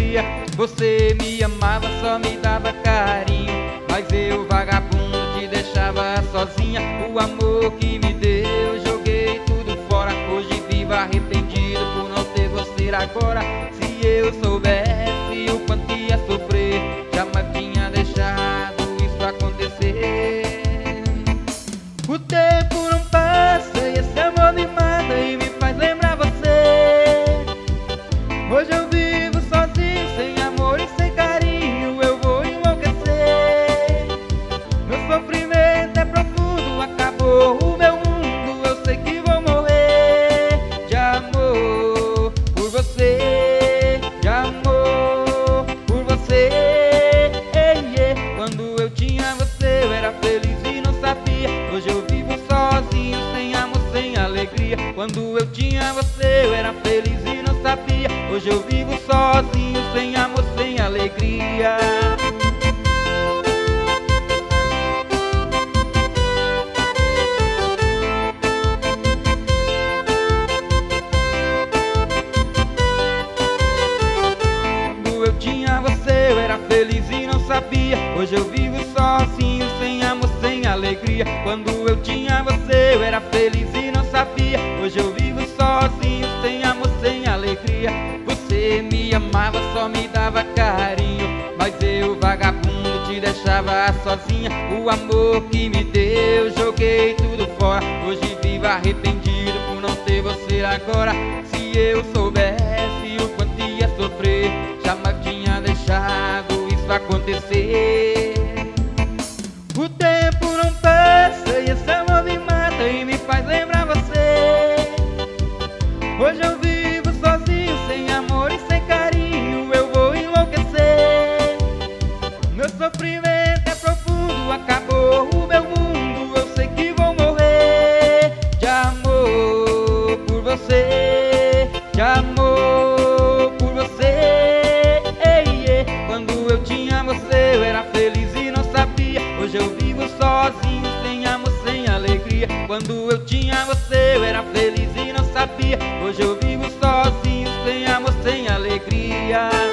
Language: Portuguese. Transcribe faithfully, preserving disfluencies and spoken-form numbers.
alegria. Você me amava, só me dava carinho, mas eu, vagabundo, te deixava sozinha. O amor que me deu, joguei tudo fora. Hoje vivo arrependido por não ter você agora. Se eu soubesse o quanto ia sofrer, jamais tinha deixado isso acontecer. O tempo não passa e esse amor me mata e me faz lembrar você. Hoje eu vivo sozinho, sem amor e sem carinho, eu vou enlouquecer. Meu sofrimento é profundo, acabou o meu mundo, eu sei que vou morrer. De amor por você, de amor por você. Ei, ei. Quando eu tinha você eu era feliz e não sabia. Hoje eu vivo sozinho, sem amor, sem alegria. Quando eu tinha você eu era feliz e não sabia. Hoje eu vivo sozinho, sem amor, sem alegria. Quando eu tinha você eu era feliz e não sabia. Hoje eu vivo sozinho, sem amor, sem alegria. Quando eu tinha você eu era feliz e não sabia. Hoje eu vivo sozinho, sem amor, sem alegria. Você me amava, só me dava carinho, mas eu, vagabundo, te deixava sozinha. O amor que me deu, joguei tudo fora. Hoje vivo arrependido por não ter você agora. Se eu soubesse o quanto ia sofrer, jamais tinha deixado isso acontecer. O tempo não passa e esse amor me mata e me faz lembrar você. Hoje eu vivo sozinho, sem amor e sem carinho, eu vou enlouquecer. Meu sofrimento é profundo, acabou o meu mundo, eu sei que vou morrer. De amor por você, de amor por você. Ei, ei. Quando eu tinha você eu era feliz e não sabia. Hoje eu vivo sozinho, sem amor, sem alegria. Quando eu tinha você eu era feliz e não sabia. Hoje eu vivo sozinho, sem amor, sem alegria.